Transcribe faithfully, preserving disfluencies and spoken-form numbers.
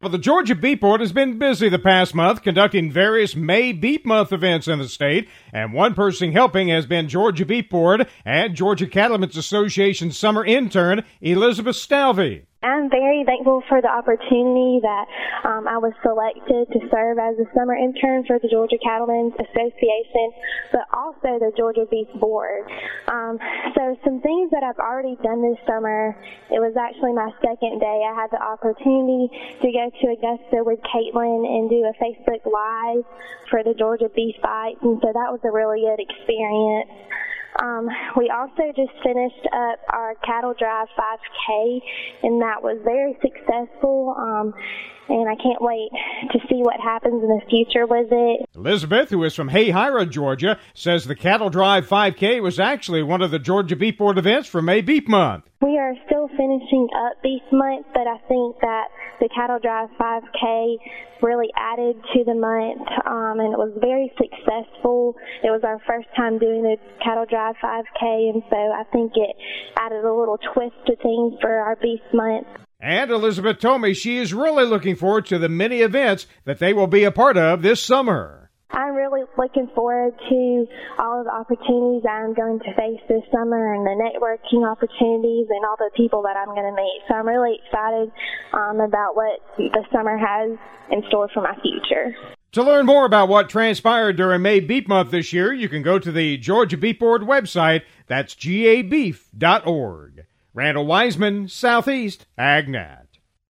Well, the Georgia Beef Board has been busy the past month conducting various May Beef Month events in the state, and one person helping has been Georgia Beef Board and Georgia Cattlemen's Association summer intern Elizabeth Stalvey. I'm very thankful for the opportunity that um, I was selected to serve as a summer intern for the Georgia Cattlemen's Association, but also the Georgia Beef Board. Um, so some things that I've already done this summer, it was actually my second day. I had the opportunity to go to Augusta with Caitlin and do a Facebook Live for the Georgia Beef Fight, and so that was a really good experience. Um, we also just finished up our Cattle Drive five K, and that was very successful, um, and I can't wait to see what happens in the future with it. Elizabeth, who is from Hayhira, Georgia, says the Cattle Drive five K was actually one of the Georgia Beef Board events for May Beef Month. We are still finishing up Beef Month, but I think that the Cattle Drive five K really added to the month, um, and it was very successful. It was our first time doing the Cattle Drive five K, and so I think it added a little twist to things for our Beef Month. And Elizabeth told me she is really looking forward to the many events that they will be a part of this summer. I'm really looking forward to all of the opportunities I'm going to face this summer and the networking opportunities and all the people that I'm going to meet. So I'm really excited um, about what the summer has in store for my future. To learn more about what transpired during May Beef Month this year, you can go to the Georgia Beef Board website. That's G A beef dot org. Randall Wiseman, Southeast AgNet.